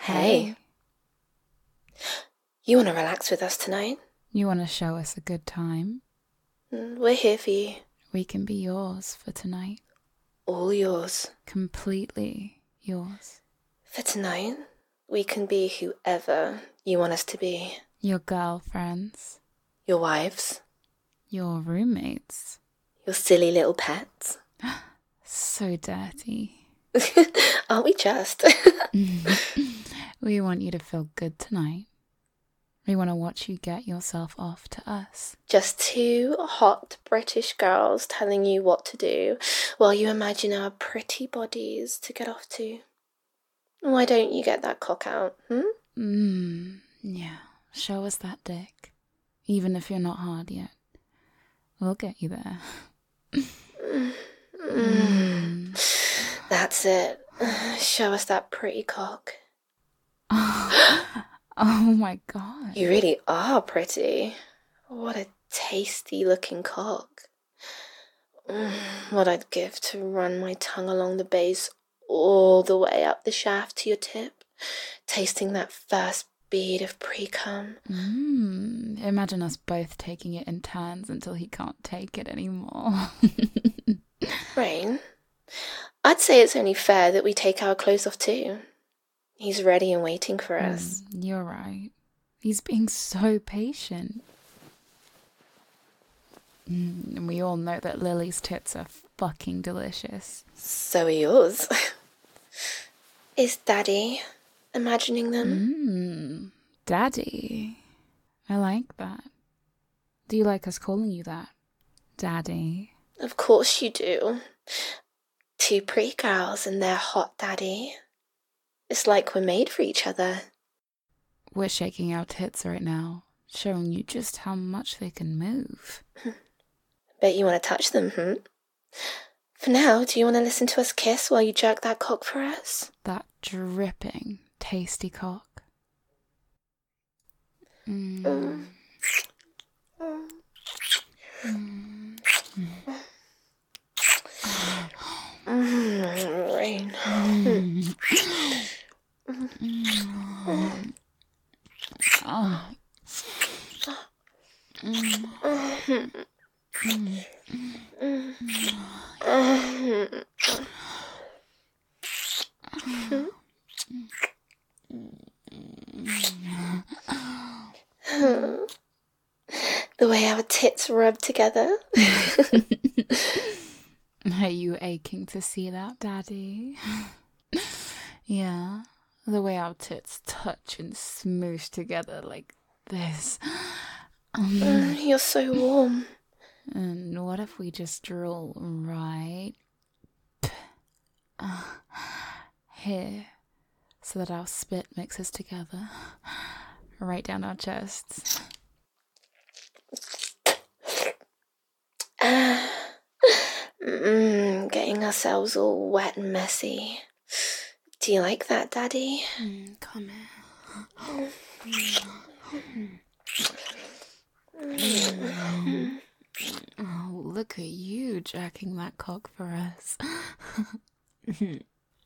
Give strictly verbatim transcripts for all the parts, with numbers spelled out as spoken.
Hey. You want to relax with us tonight? You want to show us a good time? We're here for you. We can be yours for tonight. All yours. Completely yours. For tonight, we can be whoever you want us to be. Your girlfriends. Your wives. Your roommates. Your silly little pets. So dirty. Aren't we just? We want you to feel good tonight. We want to watch you get yourself off to us. Just two hot British girls telling you what to do while you imagine our pretty bodies to get off to. Why don't you get that cock out, hmm? Mmm, yeah. Show us that dick. Even if you're not hard yet. We'll get you there. Mm. That's it. Show us that pretty cock. Oh my god. You really are pretty. What a tasty looking cock. Mm, what I'd give to run my tongue along the base all the way up the shaft to your tip, tasting that first bead of pre-cum. Mm, imagine us both taking it in turns until he can't take it anymore. Rain, I'd say it's only fair that we take our clothes off too. He's ready and waiting for us. Mm, you're right. He's being so patient. Mm, and we all know that Lily's tits are fucking delicious. So are yours. Is Daddy imagining Mmm, them? Daddy. I like that. Do you like us calling you that? Daddy. Of course you do. Two pretty girls and their hot daddy. It's like we're made for each other. We're shaking our tits right now, showing you just how much they can move. Bet you want to touch them, hmm? For now, do you want to listen to us kiss while you jerk that cock for us? That dripping, tasty cock. Mm. Mm. Mm. Mm, Rain. Mm. Mm. Oh. Mm. Mm. The way our tits rub together. Are you aching to see that, Daddy? Yeah, the way our tits touch and smoosh together like this. Um, You're so warm. And what if we just drool right uh, here so that our spit mixes together right down our chests? Uh, mm, getting ourselves all wet and messy. Do you like that, Daddy? Mm, come here. Mm. Oh, look at you jacking that cock for us. Mm.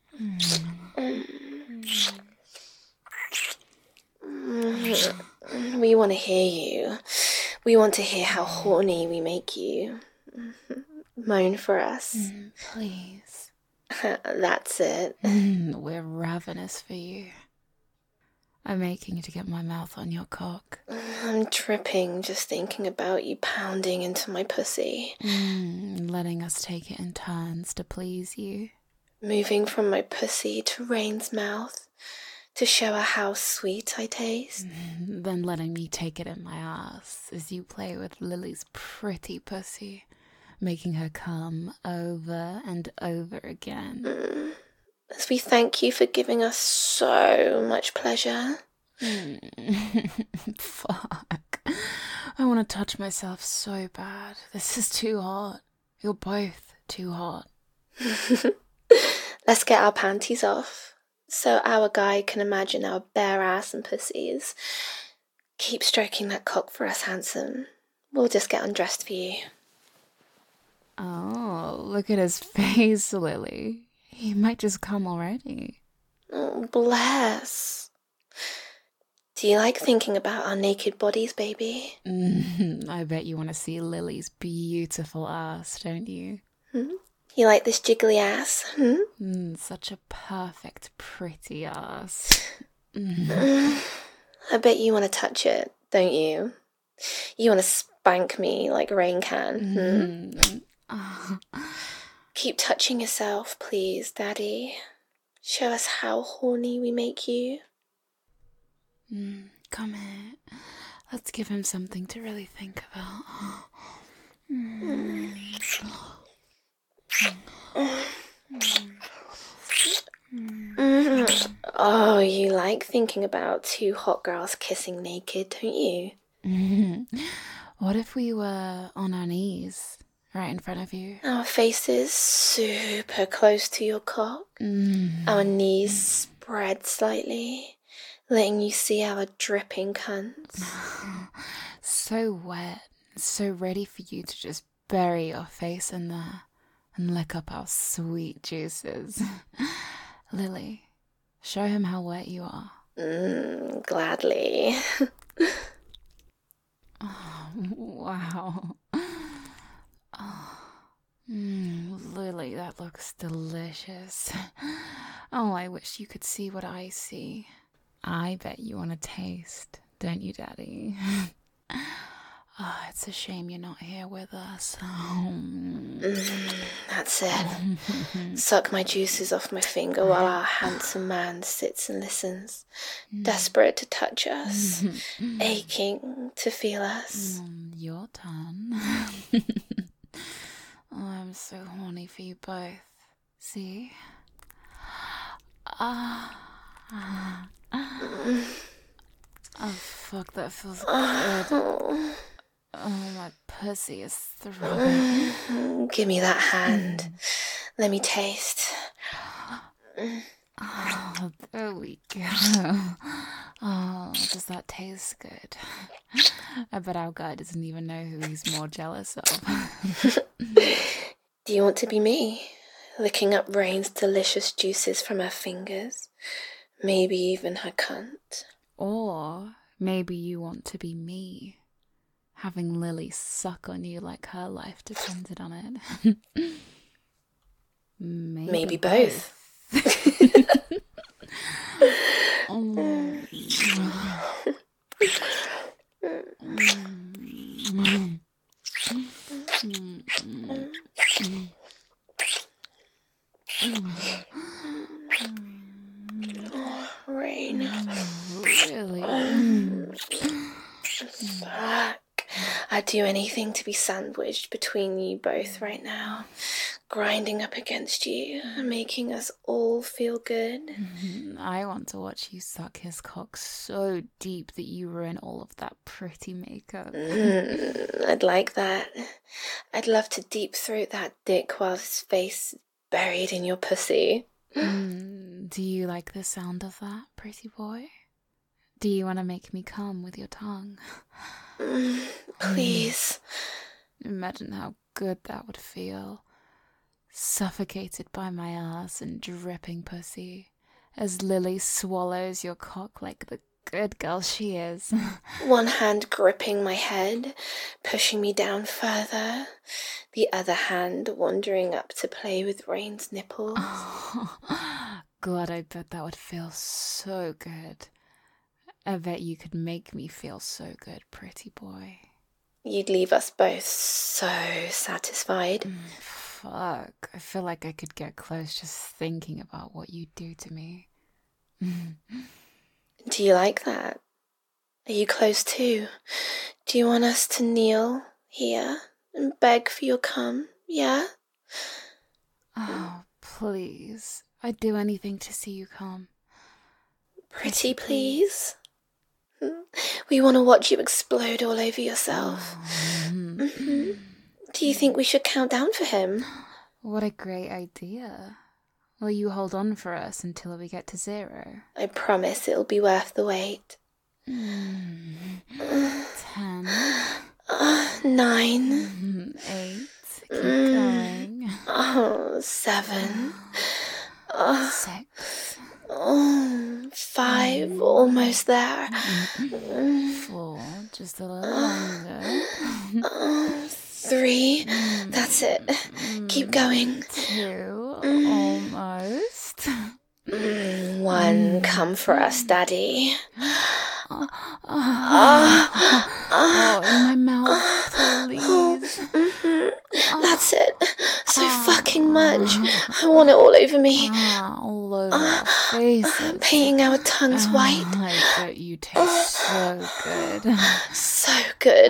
We want to hear you. We want to hear how horny we make you. Moan for us. Mm, please. That's it. Mm, we're ravenous for you. I'm aching to get my mouth on your cock. I'm dripping just thinking about you pounding into my pussy. Mm, letting us take it in turns to please you. Moving from my pussy to Rain's mouth to show her how sweet I taste. Mm, then letting me take it in my ass as you play with Lily's pretty pussy, making her come over and over again. Mm. As we thank you for giving us so much pleasure. Mm. Fuck. I want to touch myself so bad. This is too hot. You're both too hot. Let's get our panties off so our guy can imagine our bare ass and pussies. Keep stroking that cock for us, handsome. We'll just get undressed for you. Oh, look at his face, Lily. He might just come already. Oh, bless. Do you like thinking about our naked bodies, baby? Mm, I bet you want to see Lily's beautiful ass, don't you? Hmm? You like this jiggly ass? Hmm? Mm, such a perfect, pretty ass. Mm. I bet you want to touch it, don't you? You want to spank me like Rain can. Hmm? Mm. Oh. Keep touching yourself, please, Daddy. Show us how horny we make you. Mm, come here. Let's give him something to really think about. Mm. Mm. Oh, you like thinking about two hot girls kissing naked, don't you? What if we were on our knees right in front of you? Our faces super close to your cock. Mm. Our knees spread slightly, letting you see our dripping cunts. So wet, so ready for you to just bury your face in there and lick up our sweet juices. Lily, show him how wet you are. Mm, gladly. Oh, wow. Oh. Mm, Lily, that looks delicious. Oh, I wish you could see what I see. I bet you want to taste, don't you, Daddy? Oh, it's a shame you're not here with us. Mm, that's it. Suck my juices off my finger while our handsome man sits and listens, desperate to touch us, aching to feel us. Mm, your turn. Oh, I'm so horny for you both. See? Ah. ah. Oh, fuck, that feels good. Oh. Oh, my pussy is throbbing. Mm, give me that hand. Let me taste. Oh, there we go. Oh, does that taste good? I bet our guy doesn't even know who he's more jealous of. Do you want to be me? Licking up Rain's delicious juices from her fingers. Maybe even her cunt. Or maybe you want to be me. Having Lily suck on you like her life depended on it. Maybe, Maybe both. Oh. Rain. Really? Fuck. I'd do anything to be sandwiched between you both right now, grinding up against you, making us all feel good. I want to watch you suck his cock so deep that you ruin all of that pretty makeup. Mm, I'd like that. I'd love to deep throat that dick while his face is buried in your pussy. Mm, do you like the sound of that, pretty boy? Do you want to make me come with your tongue? Mm, please. Imagine how good that would feel. Suffocated by my ass and dripping pussy, as Lily swallows your cock like the good girl she is. One hand gripping my head, pushing me down further, the other hand wandering up to play with Rain's nipples. God, I bet that would feel so good. I bet you could make me feel so good, pretty boy. You'd leave us both so satisfied. Mm, fuck, I feel like I could get close just thinking about what you do to me. Do you like that? Are you close too? Do you want us to kneel here and beg for your cum? Yeah? Oh, please. I'd do anything to see you come. Pretty please? We want to watch you explode all over yourself. Mm-hmm. Do you think we should count down for him? What a great idea. Will you hold on for us until we get to zero? I promise it'll be worth the wait. Mm. Ten. Uh, nine. Eight. Keep Mm. going. Oh, seven. Uh, Six. oh, five. five, almost there. Four, just a little longer. Uh, three, that's it. Keep going. Two, almost. One, come for us, Daddy. Oh, oh, in my mouth, please. That's it. So fucking much. I want it all over me. Ah, all over our faces. Painting our tongues white. I bet you taste so good. So good.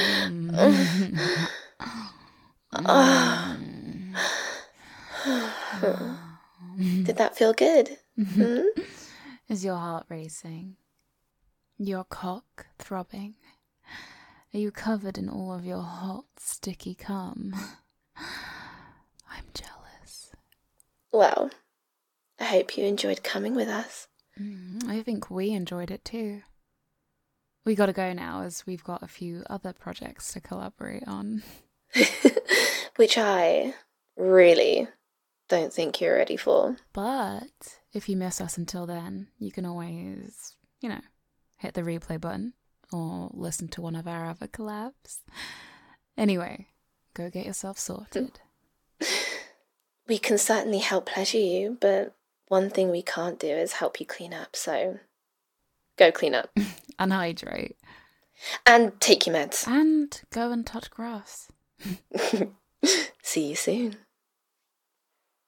Did that feel good? Hmm? Is your heart racing? Your cock throbbing? Are you covered in all of your hot, sticky cum? I'm jealous. Well, I hope you enjoyed coming with us. Mm, I think we enjoyed it too. We gotta go now as we've got a few other projects to collaborate on. Which I really don't think you're ready for. But if you miss us until then, you can always, you know, hit the replay button or listen to one of our other collabs. Anyway, go get yourself sorted. We can certainly help pleasure you, but one thing we can't do is help you clean up, so go clean up. And hydrate. And take your meds. And go and touch grass. See you soon.